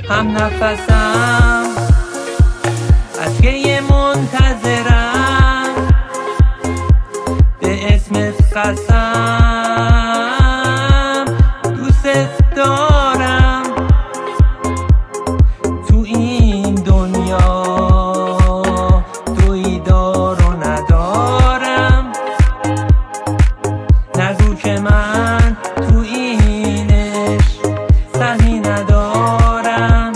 هم نفسم از که یه منتظرم به اسمت قسم دوست دارم تو این دنیا دویی دار و ندارم نگو که من تو اینش سهمی ندارم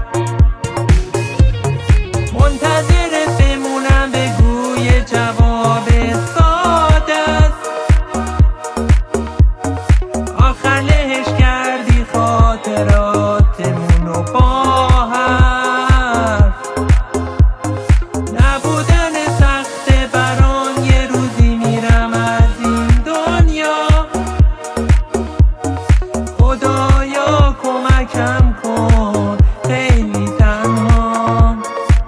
منتظر بمونم بگو یه جواب ساده است آخر لهش کردی خاطراتمونو با حرف نبودن سخته برام یه روزی میرم از این دنیا خدایا کمکم کن خیلی تنهام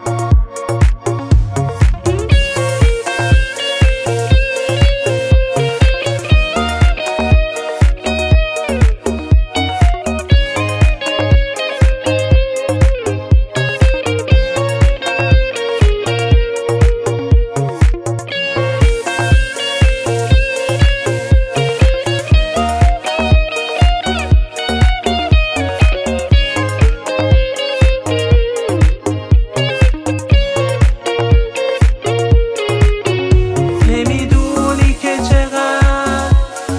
نمیدونی که چقدر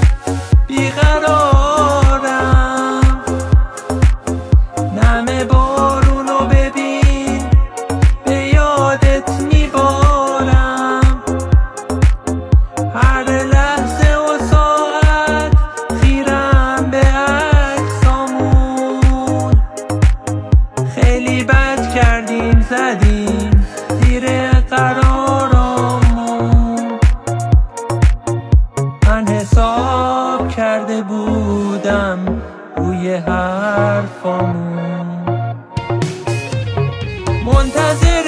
بیقرارم نم بارونو ببین به یادت میبارم هر لحظه و ساعت خیرم به عکسامون خیلی بد کردیم زدیم زیر قرارمون من حساب کرده بودم روی حرفامون منتظر